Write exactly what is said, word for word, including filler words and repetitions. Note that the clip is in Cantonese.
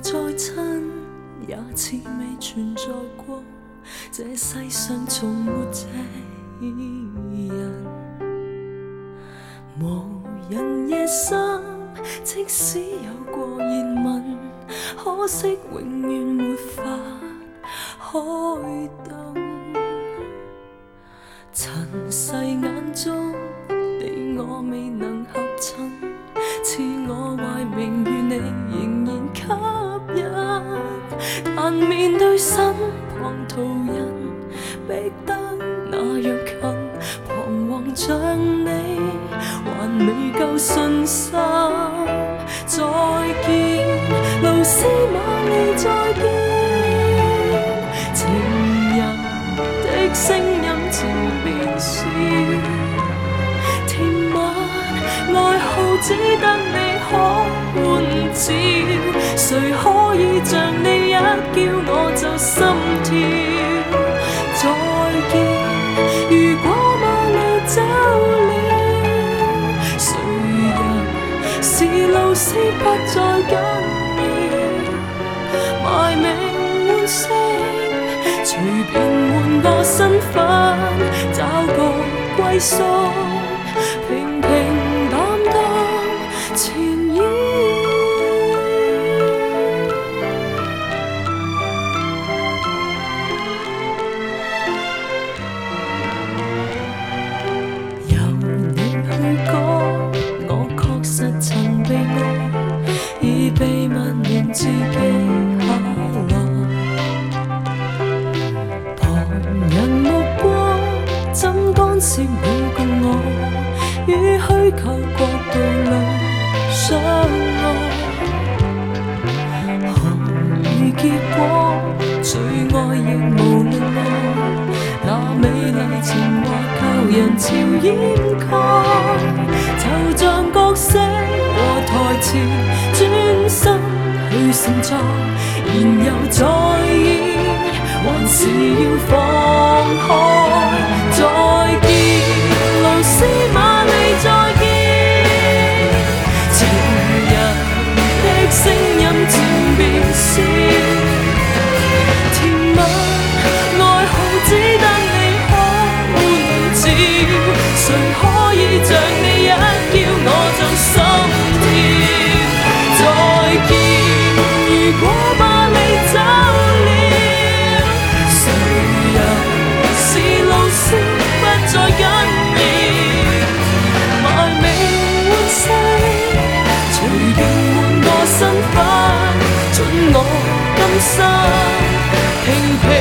再亲，也似未存在过。这世上从没这人，无人夜深，即使有过热吻，可惜永远没法开灯。尘世眼中你我未能合衬，赐我坏名誉你仍然吸引，但面对身旁途人，逼得那样近，彷徨像你还未够信心。再见，路斯瑪利，再見，情人的聲音漸變少，甜蜜愛好只得你可喚照，誰可以像你一叫我就心跳。再見，如果瑪麗走了，誰人是老師不再緊要，賣命換姓，隨便換個身份，找個歸宿，平平淡淡纏繞。由你去講，我確實曾被愛，已被問連自己下來。旁人目光怎干涉你共我，於虛構國度裏相愛。何以結果，最愛亦無論愛，那美麗情話靠人潮掩蓋，就像角色和台詞專心去承載，然又再演，還是要放開。再見，路斯瑪利，再見，情人的聲音漸變少，甜蜜愛好只得你可喚照，誰可以像你一叫我就心跳。再見，如果瑪麗走了，誰人是老師不再緊要，賣命換姓，隨便換個身份，准我今生平平。